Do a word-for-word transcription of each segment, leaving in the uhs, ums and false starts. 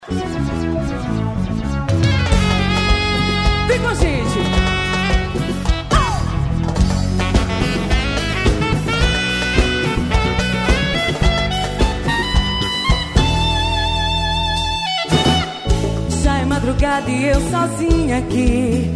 Vem com a gente. Já é madrugada e eu sozinha aqui,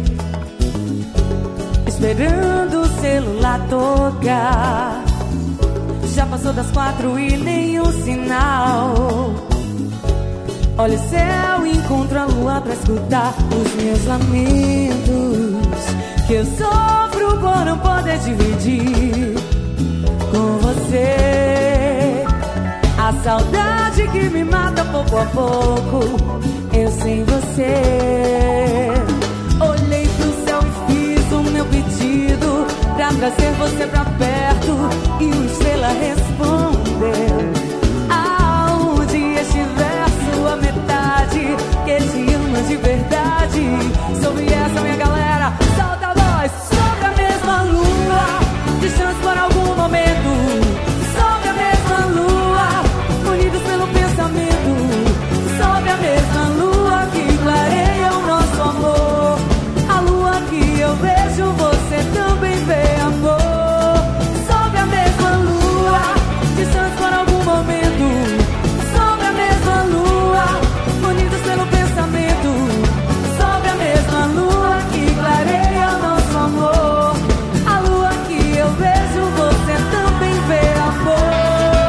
esperando o celular tocar. Já passou das quatro e nenhum sinal. Olha o céu e encontro a lua pra escutar os meus lamentos, que eu sofro por não poder dividir com você. A saudade que me mata pouco a pouco, eu sem você. Olhei pro céu e fiz o meu pedido pra trazer você pra perto, e uma estrela respondeu: aonde estiver sua metade, que te ama de verdade. Sobre essa minha galera, solta a voz. Sobre a mesma lua, distantes por algum momento. Sobre a mesma lua, unidos pelo pensamento. Sobre a mesma lua que clareia o nosso amor. A lua que eu vejo, você também vê, amor. Sobre a mesma lua, distantes por algum momento. Sobre a mesma lua, unidos pelo pensamento. Sobre a mesma lua que clareia o nosso amor. A lua que eu vejo, você também vê, amor.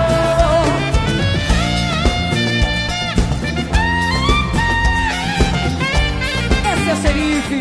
Esse é o xerife.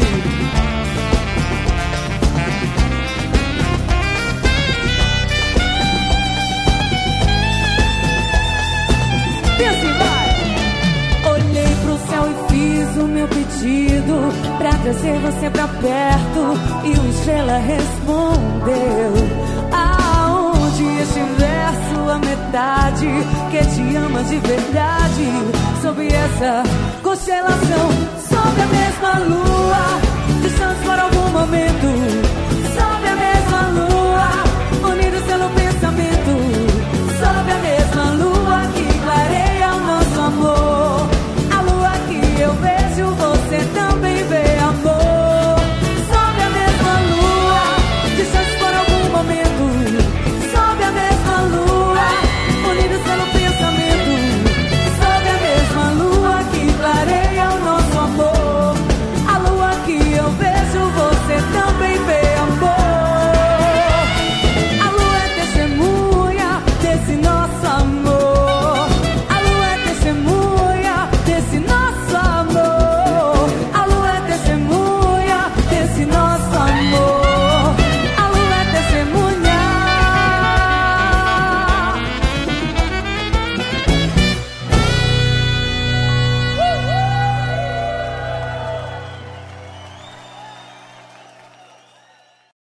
Fiz o meu pedido pra trazer você pra perto, e uma estrela respondeu: aonde estiver sua metade, que te ama de verdade. Sob essa constelação, sob a mesma lua, distantes por algum momento.